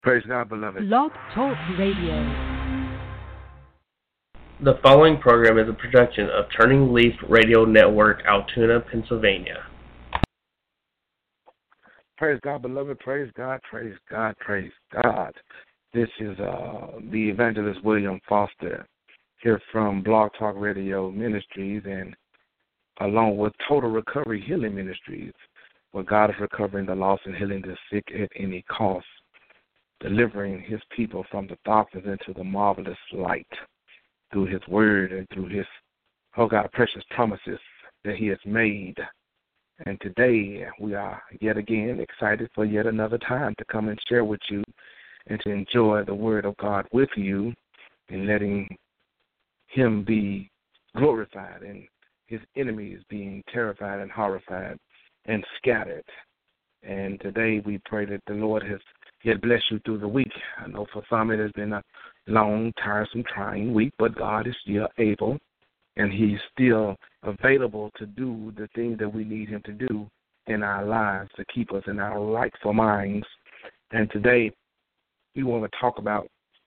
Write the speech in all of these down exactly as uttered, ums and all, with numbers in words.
Praise God, beloved. Blog Talk Radio. The following program is a production of Turning Leaf Radio Network, Altoona, Pennsylvania. Praise God, beloved. Praise God, praise God, praise God. This is uh, the evangelist William Foster here from Blog Talk Radio Ministries, and along with Total Recovery Healing Ministries, where God is recovering the lost and healing the sick at any cost, delivering his people from the darkness into the marvelous light through his word and through his, oh God, precious promises that he has made. And today we are yet again excited for yet another time to come and share with you and to enjoy the word of God with you and letting him be glorified and his enemies being terrified and horrified and scattered. And today we pray that the Lord has yet bless you through the week. I know for some it has been a long, tiresome, trying week, but God is still able, and he's still available to do the things that we need him to do in our lives to keep us in our rightful minds. And today we want to talk about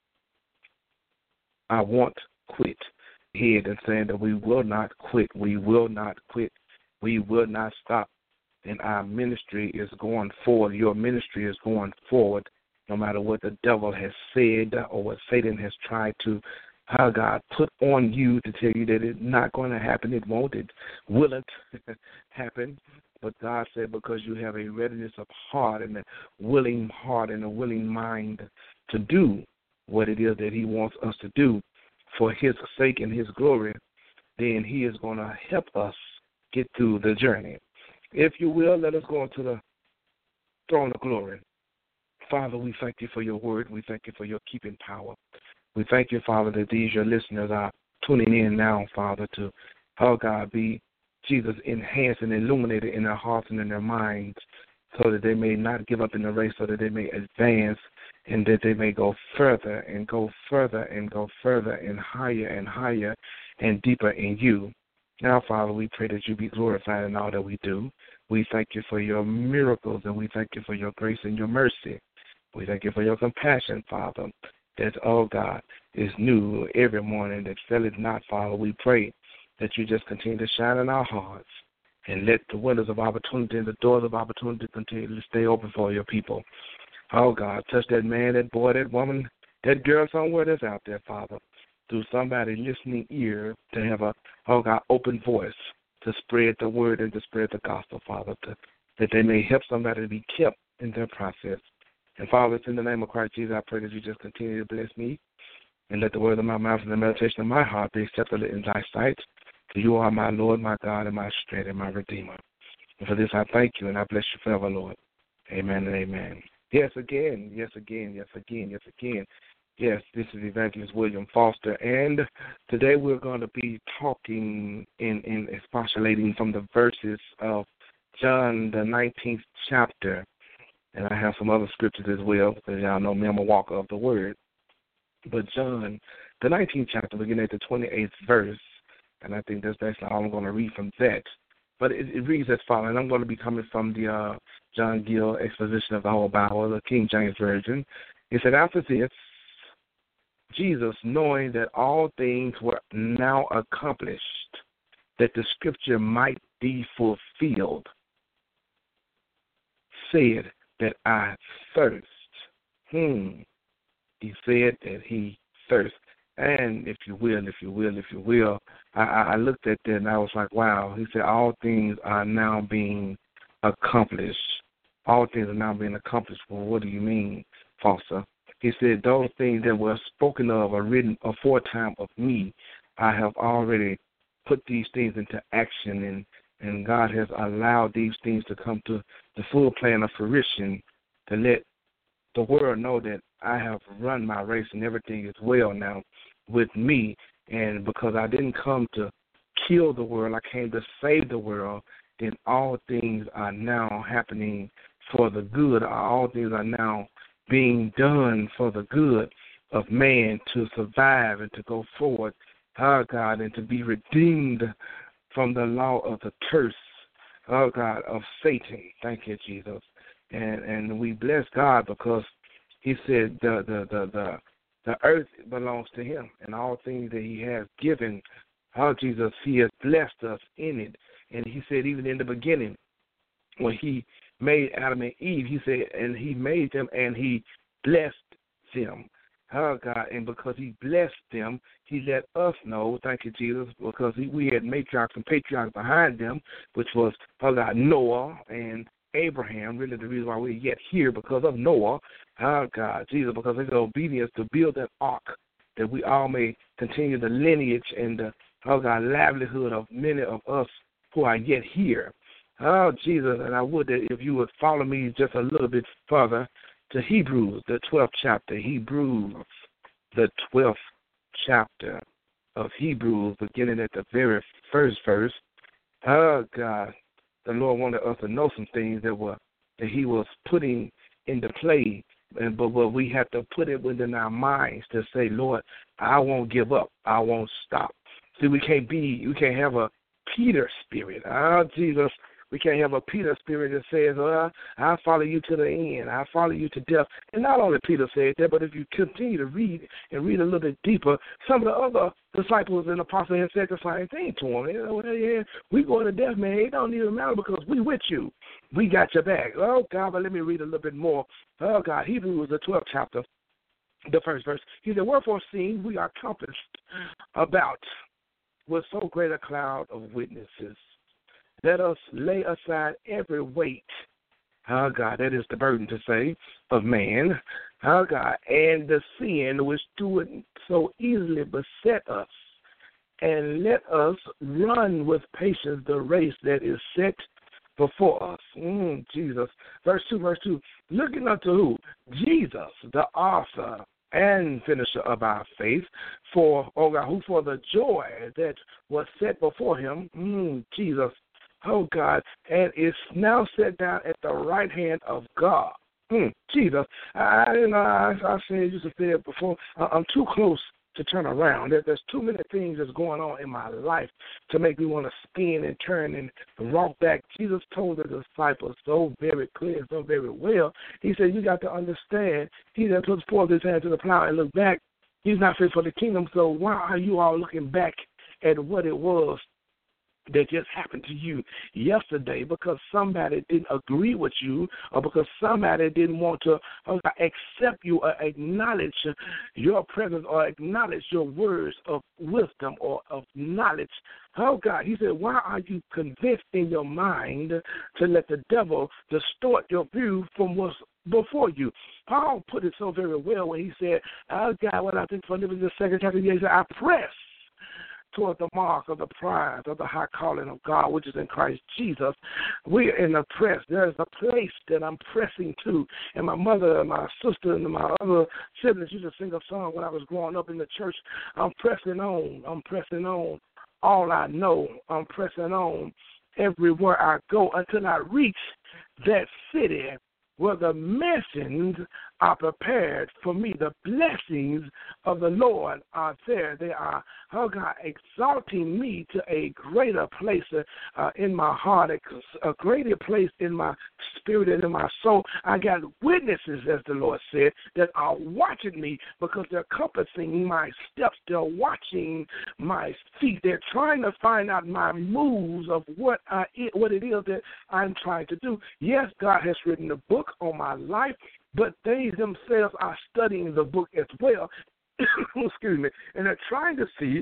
I won't quit. Head and saying that we will not quit. We will not quit. We will not stop. And our ministry is going forward. Your ministry is going forward no matter what the devil has said or what Satan has tried to, how God put on you to tell you that it's not going to happen. It won't. It won't happen. But God said because you have a readiness of heart and a willing heart and a willing mind to do what it is that he wants us to do for his sake and his glory, then he is going to help us get through the journey. If you will, let us go into the throne of glory. Father, we thank you for your word. We thank you for your keeping power. We thank you, Father, that these, your listeners, are tuning in now, Father, to, oh God, be, Jesus, enhanced and illuminated in their hearts and in their minds so that they may not give up in the race, so that they may advance and that they may go further and go further and go further and higher and higher and deeper in you. Now, Father, we pray that you be glorified in all that we do. We thank you for your miracles, and we thank you for your grace and your mercy. We thank you for your compassion, Father, that, oh God, is new every morning, that fail it not, Father. We pray that you just continue to shine in our hearts and let the windows of opportunity and the doors of opportunity continue to stay open for your people. Oh, God, touch that man, that boy, that woman, that girl somewhere that's out there, Father, through somebody listening ear to have a, oh God, open voice to spread the word and to spread the gospel, Father, to, that they may help somebody to be kept in their process. And Father, it's in the name of Christ Jesus, I pray that you just continue to bless me and let the word of my mouth and the meditation of my heart be acceptable in thy sight. For you are my Lord, my God, and my strength and my Redeemer. And for this I thank you and I bless you forever, Lord. Amen and amen. Yes, again, yes, again, yes, again, yes, again. Yes, this is Evangelist William Foster, and today we're going to be talking in, in expostulating from the verses of John, the nineteenth chapter, and I have some other scriptures as well, because y'all know me, I'm a walker of the word. But John, the nineteenth chapter, beginning at the twenty-eighth verse, and I think that's basically all I'm going to read from that. But it, it reads as follows, and I'm going to be coming from the uh, John Gill exposition of the whole Bible, the King James Version. It said, after this, Jesus, knowing that all things were now accomplished, that the scripture might be fulfilled, said that I thirst. Hmm. He said that he thirst. And if you will, if you will, if you will, I, I looked at that and I was like, wow. He said all things are now being accomplished. All things are now being accomplished. Well, what do you mean, Foster? He said, those things that were spoken of or written aforetime of me, I have already put these things into action, and, and God has allowed these things to come to the full plan of fruition to let the world know that I have run my race and everything is well now with me. And because I didn't come to kill the world, I came to save the world, then all things are now happening for the good. All things are now being done for the good of man to survive and to go forward, oh God, and to be redeemed from the law of the curse, oh God, of Satan. Thank you, Jesus. And and we bless God because He said the the the the, the earth belongs to him, and all things that he has given, how Jesus, he has blessed us in it. And he said even in the beginning, when he made Adam and Eve, he said, and he made them and he blessed them. Oh, God, and because he blessed them, he let us know, thank you, Jesus, because he, we had matriarchs and patriarchs behind them, which was, oh, God, Noah and Abraham. Really the reason why we're yet here, because of Noah, oh, God, Jesus, because of his obedience to build that ark, that we all may continue the lineage and the, oh, God, livelihood of many of us who are yet here. Oh, Jesus, and I would that if you would follow me just a little bit further to Hebrews, the twelfth chapter, Hebrews, the twelfth chapter of Hebrews, beginning at the very first verse. Oh, God, the Lord wanted us to know some things that were that he was putting into play, and but, but we have to put it within our minds to say, Lord, I won't give up. I won't stop. See, we can't be, we can't have a Peter spirit. Oh, Jesus. We can't have a Peter spirit that says, well, I'll follow you to the end. I'll follow you to death. And not only Peter said that, but if you continue to read and read a little bit deeper, some of the other disciples and apostles have said the same thing to him. You know, well, yeah, we going to death, man. It don't even matter because we with you. We got your back. Oh, God, but let me read a little bit more. Oh, God, Hebrews, the twelfth chapter, the first verse. He said, wherefore, seeing we are compassed about with so great a cloud of witnesses, let us lay aside every weight, oh God, that is the burden to say, of man, oh God, and the sin which doeth so easily beset us, and let us run with patience the race that is set before us. Mm, Jesus. Verse two, verse two, looking unto who? Jesus, the author and finisher of our faith, for, oh God, who for the joy that was set before him, mm, Jesus, oh, God, and is now set down at the right hand of God. Mm, Jesus, I, you know, I, I said you said it before. I'm too close to turn around. There, there's too many things that's going on in my life to make me want to spin and turn and walk back. Jesus told the disciples so very clear, so very well. He said, you got to understand, he that puts forth his hand to the plow and look back, he's not fit for the kingdom. So why are you all looking back at what it was that just happened to you yesterday because somebody didn't agree with you or because somebody didn't want to uh, accept you or acknowledge your presence or acknowledge your words of wisdom or of knowledge. Oh, God, he said, why are you convinced in your mind to let the devil distort your view from what's before you? Paul put it so very well when he said, oh, God, what I think for living the second chapter, he said, I press toward the mark of the prize of the high calling of God, which is in Christ Jesus. We're in the press. There's a place that I'm pressing to. And my mother and my sister and my other siblings used to sing a song when I was growing up in the church. I'm pressing on. I'm pressing on. All I know, I'm pressing on everywhere I go until I reach that city where the mansions are prepared for me. The blessings of the Lord are there. They are, oh God, exalting me to a greater place uh, in my heart, a, a greater place in my spirit and in my soul. I got witnesses, as the Lord said, that are watching me because they're compassing my steps. They're watching my feet. They're trying to find out my moves of what I, what it is that I'm trying to do. Yes, God has written a book on my life, but they themselves are studying the book as well. Excuse me. And they're trying to see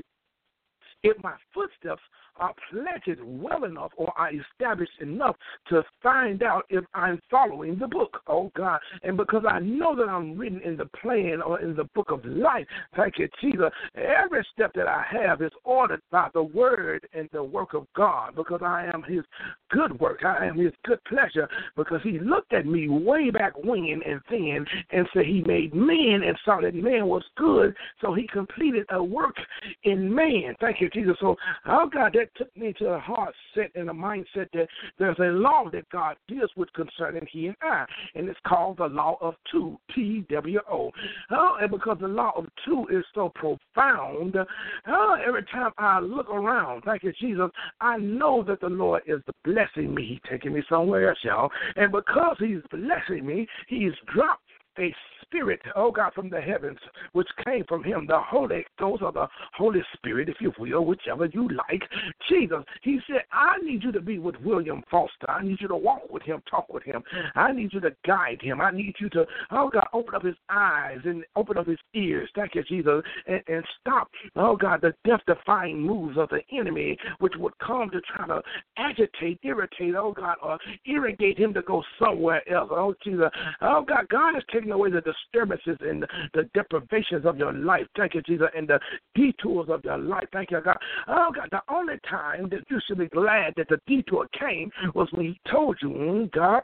if my footsteps are planted well enough or are established enough to find out if I'm following the book, oh God. And because I know that I'm written in the plan or in the book of life, thank you, Jesus, every step that I have is ordered by the word and the work of God, because I am his good work. I am his good pleasure, because he looked at me way back when and then and said he made man and saw that man was good, so he completed a work in man. Thank you, Jesus. So, oh God, that took me to a heart set and a mindset that there's a law that God deals with concerning he and I, and it's called the law of two, T W O. Oh, and because the law of two is so profound, oh, every time I look around, thank you, Jesus, I know that the Lord is blessing me. He's taking me somewhere else, y'all. And because he's blessing me, he's dropped a Spirit, oh God, from the heavens, which came from him, the Holy Ghost or the Holy Spirit, if you will, whichever you like. Jesus, he said, I need you to be with William Foster. I need you to walk with him, talk with him. I need you to guide him. I need you to, oh God, open up his eyes and open up his ears. Thank you, Jesus. And, and stop, oh God, the death-defying moves of the enemy, which would come to try to agitate, irritate, oh God, or irrigate him to go somewhere else. Oh Jesus. Oh God, God is taking away the disturbances and the, the deprivations of your life. Thank you, Jesus. And the detours of your life. Thank you, God. Oh God, the only time that you should be glad that the detour came was when he told you, mm, God,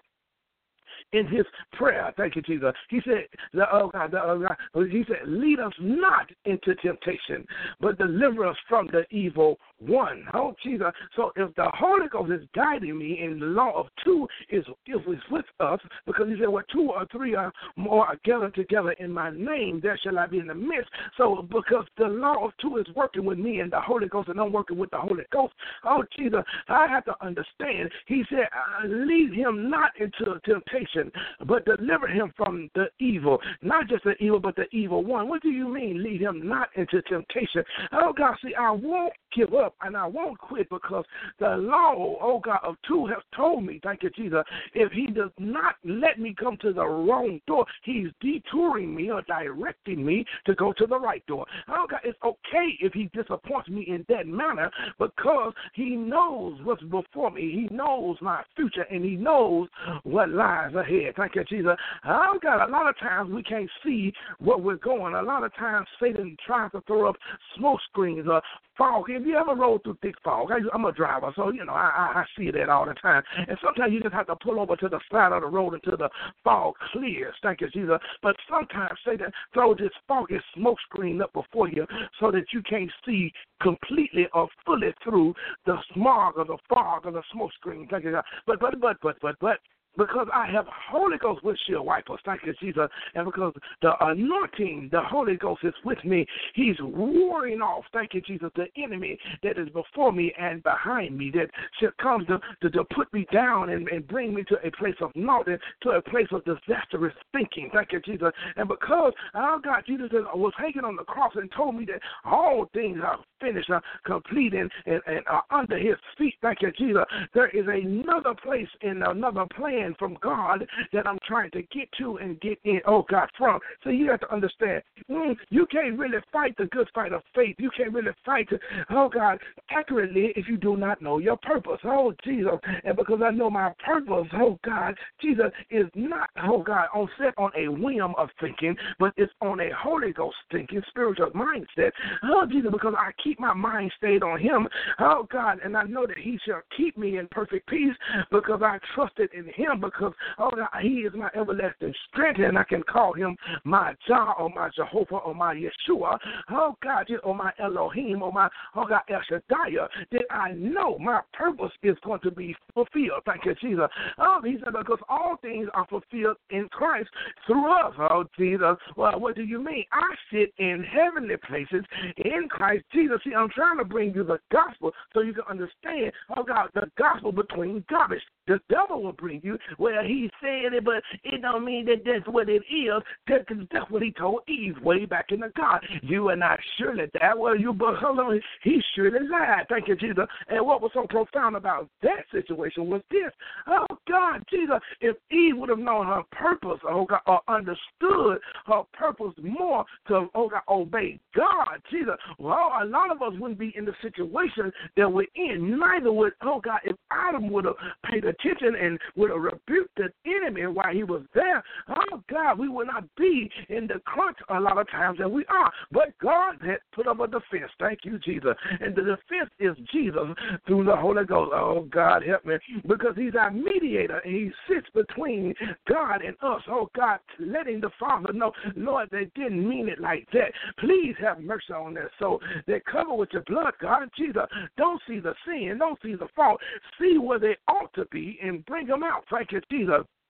in his prayer, thank you, Jesus. He said, oh God, oh God, he said, lead us not into temptation, but deliver us from the evil one. Oh, Jesus. So if the Holy Ghost is guiding me in the law of two is, is with us, because he said, well, two or three or more are gathered together in my name, there shall I be in the midst. So because the law of two is working with me and the Holy Ghost, and I'm working with the Holy Ghost, oh, Jesus, I have to understand. He said, lead him not into temptation, but deliver him from the evil. Not just the evil, but the evil one. What do you mean, lead him not into temptation? Oh, God, see, I won't give up and I won't quit because the law, oh, God, of two has told me, thank you, Jesus, if he does not let me come to the wrong door, he's detouring me or directing me to go to the right door. Oh, God, it's okay if he disappoints me in that manner because he knows what's before me. He knows my future and he knows what lies ahead. Thank you, Jesus. Oh, God, a lot of times we can't see where we're going. A lot of times Satan tries to throw up smoke screens or fog. Have you ever rode through thick fog? I, I'm a driver, so, you know, I, I, I see that all the time. And sometimes you just have to pull over to the side of the road until the fog clears. Thank you, Jesus. But sometimes Satan throws this foggy smoke screen up before you so that you can't see completely or fully through the smog or the fog or the smoke screen. Thank you, God. But, but, but, but, but, but, because I have Holy Ghost windshield wipers, thank you, Jesus, and because the anointing, the Holy Ghost is with me, he's warring off, thank you, Jesus, the enemy that is before me and behind me that should come to, to, to put me down and, and bring me to a place of naught and to a place of disastrous thinking, thank you, Jesus. And because, oh God, Jesus was hanging on the cross and told me that all things are finished, are complete, and, and, and are under his feet, thank you, Jesus, there is another place in another plan from God that I'm trying to get to and get in, oh God, from. So you have to understand, mm, you can't really fight the good fight of faith. You can't really fight, oh God, accurately if you do not know your purpose. Oh, Jesus. And because I know my purpose, oh God, Jesus is not, oh God, on set on a whim of thinking, but it's on a Holy Ghost thinking, spiritual mindset. Oh, Jesus, because I keep my mind stayed on him, oh God, and I know that he shall keep me in perfect peace because I trusted in him. Because, oh God, he is my everlasting strength, and I can call him my Jah or my Jehovah or my Yeshua, oh God, or my Elohim or my, oh God, El Shaddai, that I know my purpose is going to be fulfilled. Thank you, Jesus. Oh, he said, because all things are fulfilled in Christ through us. Oh, Jesus. Well, what do you mean? I sit in heavenly places in Christ Jesus. See, I'm trying to bring you the gospel so you can understand, oh God, the gospel between garbage. The devil will bring you, well, he said it, but it don't mean that that's what it is. That's, that's what he told Eve way back in the garden. You are not surely that. Well, you, but hold on, he surely lied. Thank you, Jesus. And what was so profound about that situation was this. Oh, God, Jesus, if Eve would have known her purpose, oh God, or understood her purpose more to, oh God, obey God, Jesus, well, a lot of us wouldn't be in the situation that we're in. Neither would, oh God, if Adam would have paid attention and would have rebuked the enemy while he was there, oh God, we would not be in the crunch a lot of times that we are. But God had put up a defense. Thank you, Jesus. And the defense is Jesus through the Holy Ghost. Oh God, help me. Because he's our mediator and he sits between God and us. Oh God, letting the Father know, Lord, they didn't mean it like that. Please have mercy on their soul. They're covered with your blood, God. Jesus, don't see the sin, don't see the fault. See where they ought to be and bring them out. Thank you, Jesus.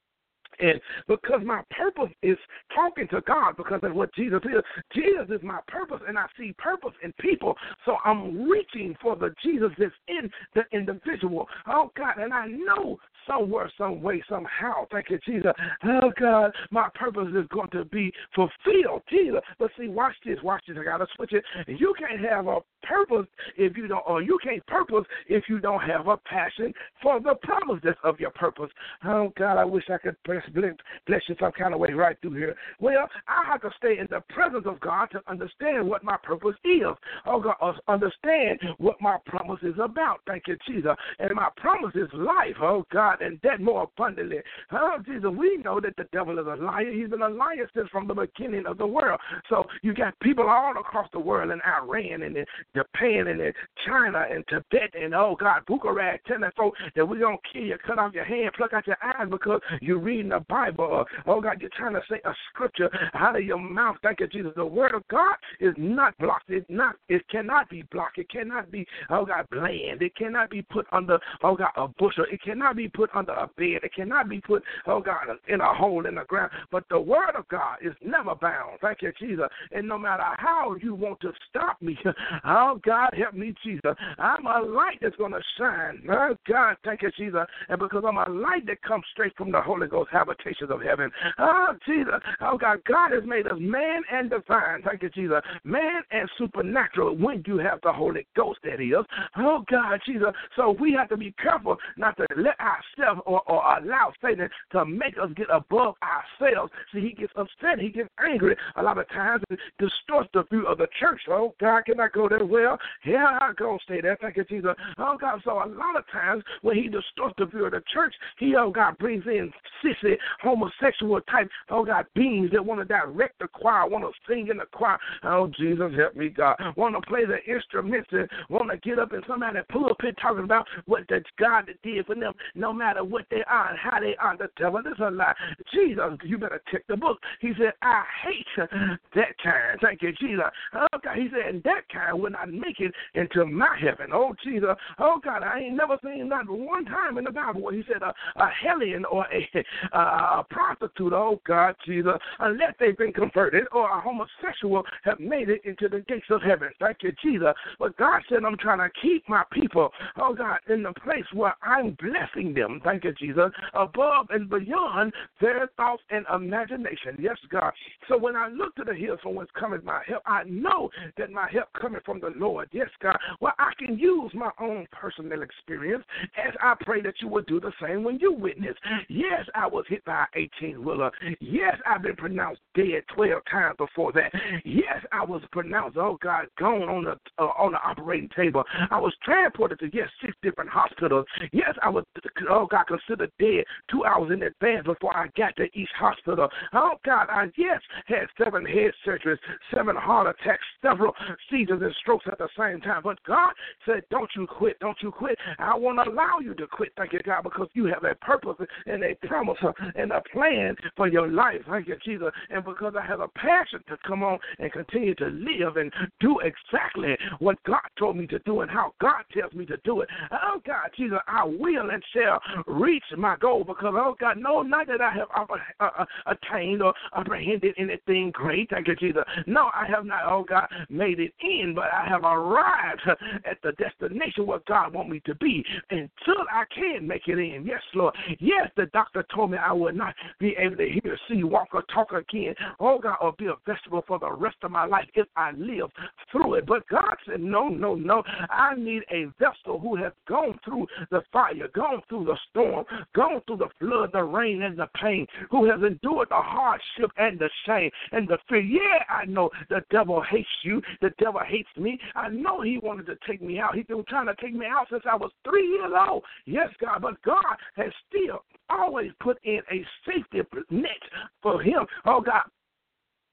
And because my purpose is talking to God, because that's what Jesus is. Jesus is my purpose, and I see purpose in people. So I'm reaching for the Jesus that's in the individual. Oh, God, and I know somewhere, some way, somehow, thank you, Jesus. Oh, God, my purpose is going to be fulfilled. Jesus. But see, watch this, watch this. I got to switch it. You can't have a purpose if you don't, or you can't purpose if you don't have a passion for the promises of your purpose. Oh, God, I wish I could bless, bless you some kind of way right through here. Well, I have to stay in the presence of God to understand what my purpose is. Oh, God, understand what my promise is about. Thank you, Jesus. And my promise is life, oh, God, and that more abundantly. Oh, Jesus, we know that the devil is a liar. He's been a liar since from the beginning of the world. So you got people all across the world in Iran and in Japan and in China and Tibet and, oh, God, Bucharest telling folks that we're going to kill you, cut off your hand, pluck out your eyes because you're reading the Bible. Or, oh, God, you're trying to say a scripture out of your mouth. Thank you, Jesus. The word of God is not blocked. It's not, it cannot be blocked. It cannot be, oh, God, bland. It cannot be put under, oh, God, a bushel. It cannot be put under a bed. It cannot be put, oh, God, in a hole in the ground. But the word of God is never bound. Thank you, Jesus. And no matter how you want to stop me, oh, God, help me, Jesus. I'm a light that's going to shine. Oh, God, thank you, Jesus. And because I'm a light that comes straight from the Holy Ghost habitations of heaven. Oh, Jesus. Oh, God, God has made us man and divine. Thank you, Jesus. Man and supernatural when you have the Holy Ghost, that is. Oh, God, Jesus. So we have to be careful not to let ourselves or, or allow Satan to make us get above ourselves. See, he gets upset. He gets angry a lot of times and distorts the view of the church. Oh, God, can I go there? Well, yeah, I'll go stay there. Thank you, Jesus. Oh, God, so a lot of times when he distorts the view of the church, he, oh, God, brings in sissy, homosexual type, oh, God, beings that want to direct the choir, want to sing in the choir. Oh, Jesus, help me, God. Want to play the instruments and want to get up in somebody's pulpit talking about what the God did for them, no matter what they are and how they are. The devil is a lie. Jesus, you better check the book. He said, I hate that kind. Thank you, Jesus. Oh, God, he said, and that kind will not make it into my heaven. Oh, Jesus. Oh, God, I ain't never seen that one time in the Bible where he said a, a hellion or a, a prostitute, oh, God, Jesus, unless they've been converted or a homosexual have made it into the gates of heaven. Thank you, Jesus. But God said, I'm trying to keep my people, oh, God, in the place where I'm blessing them. Thank you, Jesus. Above and beyond their thoughts and imagination. Yes, God. So when I look to the hills from whence cometh my help, I know that my help cometh from the Lord. Yes, God. Well, I can use my own personal experience as I pray that you will do the same when you witness. Yes, I was hit by an eighteen-wheeler. Yes, I've been pronounced dead twelve times before that. Yes, I was pronounced, oh, God, gone on the uh, on the operating table. I was transported to, yes, six different hospitals. Yes, I was, oh, God, considered dead two hours in advance before I got to each hospital. Oh, God, I, yes, had seven head surgeries, seven heart attacks, several seizures and strokes at the same time. But God said, don't you quit, don't you quit. I won't allow you to quit, thank you, God, because you have a purpose and a promise and a plan for your life, thank you, Jesus. And because I have a passion to come on and continue to live and do exactly what God told me to do and how God tells me to do it. Oh, God, Jesus, I will and shall reach my goal because, oh, God, no, not that I have uh, uh, attained or apprehended anything great, thank you, Jesus. No, I have not, oh, God, made it in, but I have arrived at the destination where God wants me to be until I can make it in. Yes, Lord. Yes, the doctor told me I would not be able to hear, see, walk, or talk again, oh, God, or be a vegetable for the rest of my life if I live through it. But God said, no, no, no. I need a vessel who has gone through the fire, gone through the storm, gone through the flood, the rain, and the pain, who has endured the hardship and the shame and the fear. Yeah, I know the devil hates you. The devil hates me. I know he wanted to take me out. He's been trying to take me out since I was three years old. Yes, God, but God has still always put in a safety net for him. Oh, God.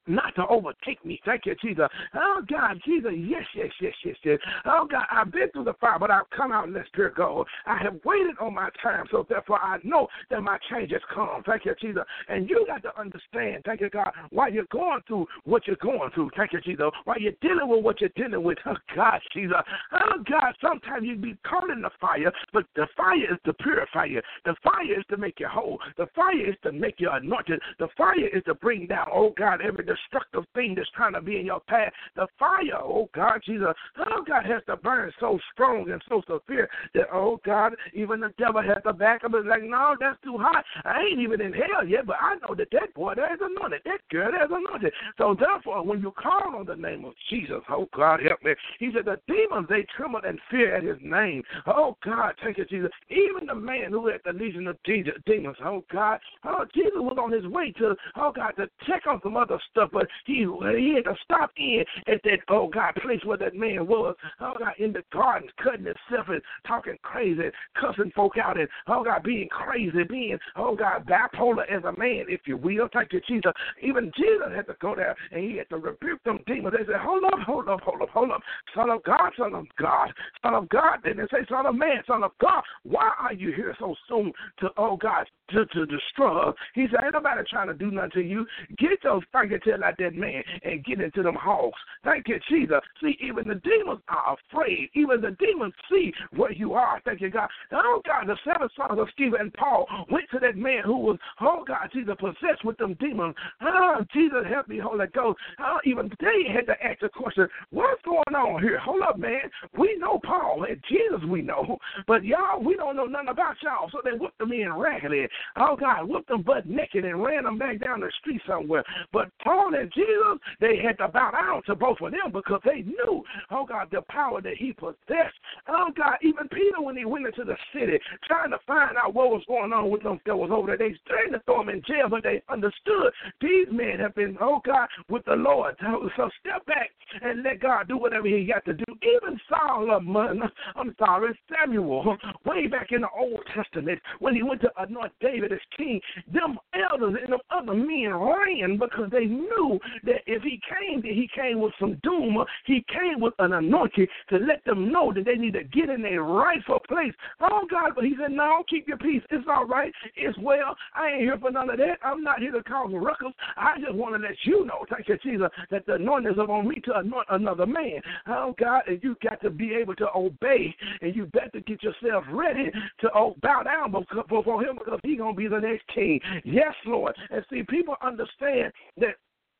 not to overtake me. Thank you, Jesus. Oh, God, Jesus, yes, yes, yes, yes, yes. Oh, God, I've been through the fire, but I've come out and let spirit go. I have waited on my time, so therefore I know that my change has come. Thank you, Jesus. And you got to understand, thank you, God, why you're going through what you're going through. Thank you, Jesus. Why you're dealing with what you're dealing with. Oh, God, Jesus. Oh, God, sometimes you be caught in the fire, but the fire is to purify you. The fire is to make you whole. The fire is to make you anointed. The fire is to bring down, oh, God, every destructive thing that's trying to be in your path. The fire, oh, God, Jesus, oh, God, has to burn so strong and so severe that, oh, God, even the devil has to back up and like, no, that's too hot. I ain't even in hell yet, but I know that that boy there is anointed. That girl there is anointed. So, therefore, when you call on the name of Jesus, oh, God, help me. He said the demons, they trembled and fear at his name. Oh, God, thank you, Jesus. Even the man who had the legion of demons, oh, God, oh, Jesus was on his way to, oh, God, to check on some other stuff, but he, he had to stop in at that, oh, God, place where that man was, oh, God, in the garden, cutting himself and talking crazy, cussing folk out, and, oh, God, being crazy, being, oh, God, bipolar as a man, if you will. Thank you, Jesus. Even Jesus had to go there, and he had to rebuke them demons. They said, hold up, hold up, hold up, hold up. Son of God, son of God, son of God. Then they say, son of man, son of God, why are you here so soon to, oh, God, to, to destroy us? He said, ain't nobody trying to do nothing to you. Get those fingers tail out that man and get into them hogs. Thank you, Jesus. See, even the demons are afraid. Even the demons see where you are. Thank you, God. Oh, God, the seven sons of Stephen and Paul went to that man who was, oh, God, Jesus, possessed with them demons. Oh, Jesus, help me, Holy Ghost. Oh, even they had to ask the question, what's going on here? Hold up, man. We know Paul and Jesus we know, but y'all, we don't know nothing about y'all. So they whooped them in raggedy. Oh, God, whooped them butt naked and ran them back down the street somewhere. But Paul and Jesus, they had to bow down to both of them because they knew, oh, God, the power that he possessed. Oh, God, even Peter, when he went into the city, trying to find out what was going on with them that was over there, they tried to throw them in jail, but they understood these men have been, oh, God, with the Lord. So, so step back and let God do whatever he got to do. Even Saul, I'm sorry, Samuel, way back in the Old Testament, when he went to anoint David as king, them elders and them other men ran because they knew that if he came, that he came with some doom. He came with an anointing to let them know that they need to get in their rightful place. Oh, God, but he said, no, keep your peace. It's all right. It's well. I ain't here for none of that. I'm not here to cause ruckus. I just want to let you know, thank you, Jesus, that the anointing is upon me to anoint another man. Oh, God, and you got to be able to obey, and you better get yourself ready to oh, bow down before him because he's going to be the next king. Yes, Lord. And see, people understand that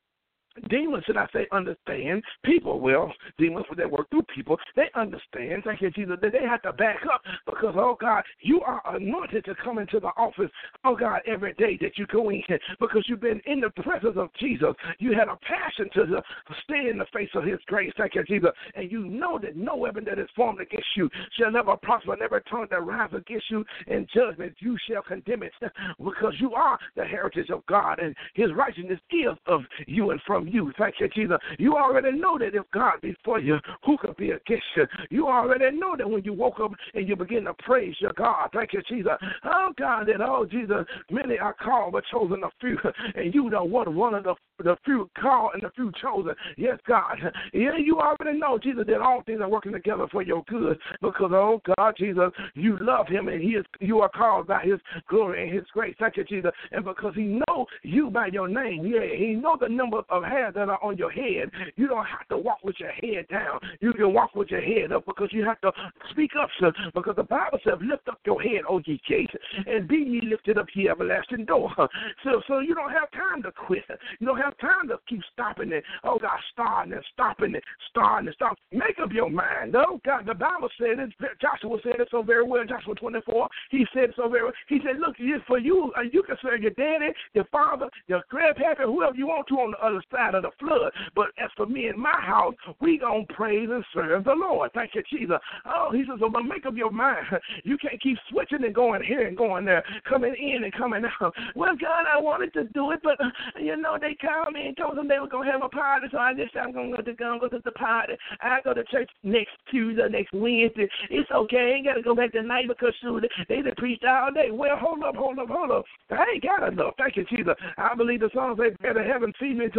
demons, should I say, understand, people will, demons that work through people, they understand, thank you, Jesus, that they have to back up because, oh, God, you are anointed to come into the office, oh, God, every day that you go in because you've been in the presence of Jesus. You had a passion to the, stay in the face of his grace, thank you, Jesus, and you know that no weapon that is formed against you shall never prosper, never tongue that rise against you in judgment, you shall condemn it because you are the heritage of God and his righteousness is of you and from you. Thank you, Jesus. You already know that if God be for you, who could be against you? You already know that when you woke up and you begin to praise your God. Thank you, Jesus. Oh, God, that, oh, Jesus, many are called but chosen a few, and you know what, one of the, the few called and the few chosen. Yes, God. Yeah, you already know, Jesus, that all things are working together for your good because, oh, God, Jesus, you love him and he is, you are called by his glory and his grace. Thank you, Jesus. And because he know you by your name, yeah, he know the number of hairs that are on your head. You don't have to walk with your head down. You can walk with your head up because you have to speak up, sir, because the Bible says, lift up your head, O ye gates, and be ye lifted up, ye everlasting door. So so you don't have time to quit. You don't have time to keep stopping it. Oh, God, starting and stopping it, starting and stopping. Make up your mind. Oh, God, the Bible said it. Joshua said it so very well in Joshua twenty-four. He said it so very well. He said, look, for you, you can serve your daddy, your father, your grandpappy, whoever you want to on the other side of the flood. But as for me and my house, we gonna praise and serve the Lord. Thank you, Jesus. Oh, he says, so but make up your mind. You can't keep switching and going here and going there, coming in and coming out. Well, God, I wanted to do it, but uh, you know, they called me and told them they were gonna have a party, so I just said I'm gonna go to go, go to the party. I go to church next Tuesday, next Wednesday. It's okay. I ain't gotta go back tonight because shoot, they done preached all day. Well, hold up, hold up, hold up. I ain't got enough. Thank you, Jesus. I believe the song say, better heaven feed me until I want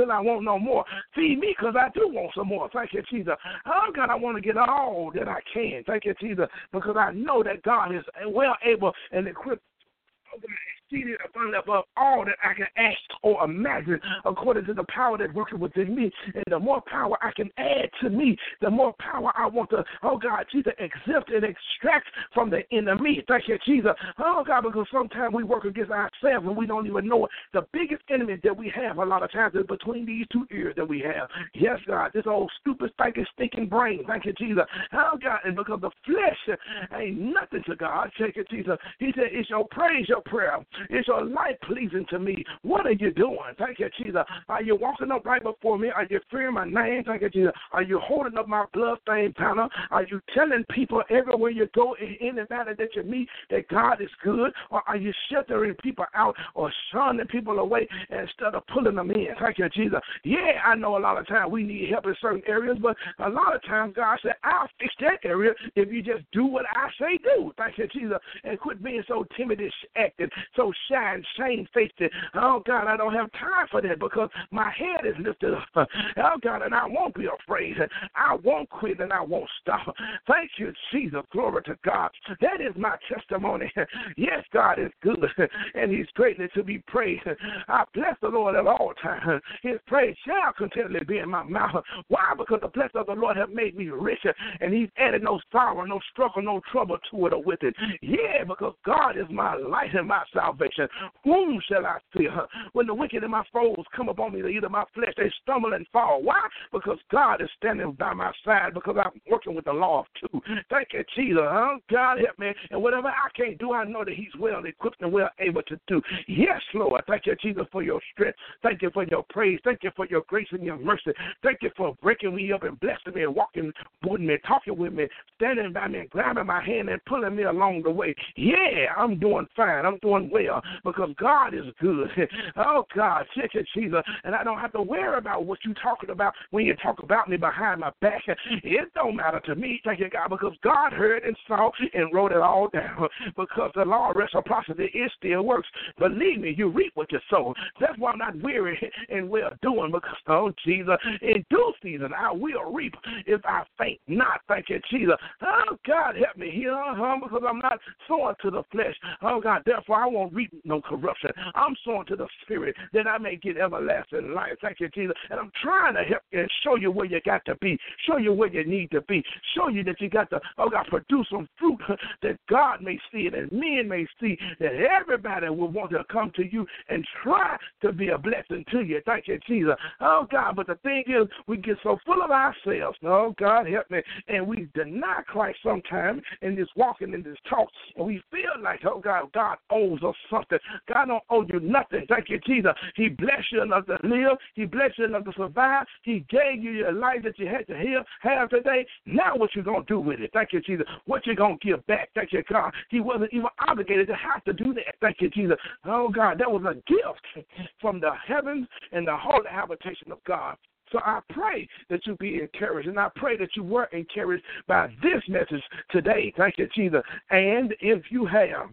no more. Feed me because I do want some more. Thank you, Jesus. Oh, God, I want to get all that I can. Thank you, Jesus, because I know that God is well able and equipped. Oh, God, exceeded above all that I can ask or imagine, according to the power that's working within me. And the more power I can add to me, the more power I want to, oh God, Jesus, exempt and extract from the enemy. Thank you, Jesus. Oh God, because sometimes we work against ourselves and we don't even know it. The biggest enemy that we have a lot of times is between these two ears that we have. Yes, God, this old stupid, stinking, stinking brain. Thank you, Jesus. Oh God, and because the flesh ain't nothing to God. Thank you, Jesus. He said, it's your praise, your prayer. Is your life pleasing to me? What are you doing? Thank you, Jesus. Are you walking up right before me? Are you fearing my name? Thank you, Jesus. Are you holding up my blood-stained banner? Are you telling people everywhere you go, in any matter that you meet, that God is good? Or are you sheltering people out or shunning people away instead of pulling them in? Thank you, Jesus. Yeah, I know a lot of times we need help in certain areas, but a lot of times God said, I'll fix that area if you just do what I say do. Thank you, Jesus. And quit being so timid and acting, so shy and shamefaced. Oh, God, I don't have time for that because my head is lifted up. Oh, God, and I won't be afraid. I won't quit and I won't stop. Thank you, Jesus. Glory to God. That is my testimony. Yes, God is good and he's greatly to be praised. I bless the Lord at all times. His praise shall continually be in my mouth. Why? Because the blessings of the Lord have made me richer and he's added no sorrow, no struggle, no trouble to it or with it. Yeah, because God is my light and my salvation. Whom shall I fear? When the wicked and my foes come upon me to eat of my flesh, they stumble and fall. Why? Because God is standing by my side, because I'm working with the law of two. Thank you, Jesus. Huh? God help me. And whatever I can't do, I know that he's well equipped and well able to do. Yes, Lord. Thank you, Jesus, for your strength. Thank you for your praise. Thank you for your grace and your mercy. Thank you for breaking me up and blessing me and walking with me, talking with me, standing by me and grabbing my hand and pulling me along the way. Yeah, I'm doing fine. I'm doing well because God is good. Oh, God, thank you, Jesus. And I don't have to worry about what you're talking about when you talk about me behind my back. It don't matter to me, thank you, God, because God heard and saw and wrote it all down. Because the law of reciprocity, it still works. Believe me, you reap what you sow. That's why I'm not weary and well doing, because, oh, Jesus, in due season I will reap if I faint not. Thank you, Jesus. Oh, God, help me here, uh-huh, because I'm not sowing to the flesh. Oh, God, therefore I won't reap no corruption. I'm sowing to the Spirit that I may get everlasting life. Thank you, Jesus. And I'm trying to help you and show you where you got to be, show you where you need to be, show you that you got to, oh, God, produce some fruit that God may see it and men may see, that everybody will want to come to you and try to be a blessing to you. Thank you, Jesus. Oh, God, but the thing is, we get so full of ourselves. Oh, God, help me. And we deny Christ sometimes in this walking in this talk, and we feel like, oh, God, God owes us something. God don't owe you nothing. Thank you, Jesus. He blessed you enough to live. He blessed you enough to survive. He gave you your life that you had to have, have today. Now what you going to do with it? Thank you, Jesus. What you going to give back? Thank you, God. He wasn't even obligated to have to do that. Thank you, Jesus. Oh, God, that was a gift from the heavens and the holy habitation of God. So I pray that you be encouraged, and I pray that you were encouraged by this message today. Thank you, Jesus. And if you have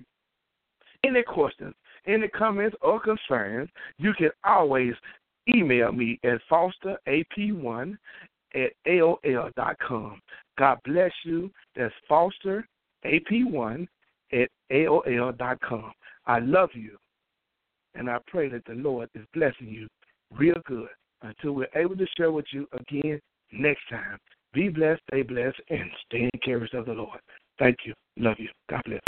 any questions, any comments or concerns, you can always email me at foster a p one at A O L dot com. God bless you. That's foster a p one at A O L dot com. I love you, and I pray that the Lord is blessing you real good until we're able to share with you again next time. Be blessed, stay blessed, and stay encouraged of the Lord. Thank you. Love you. God bless.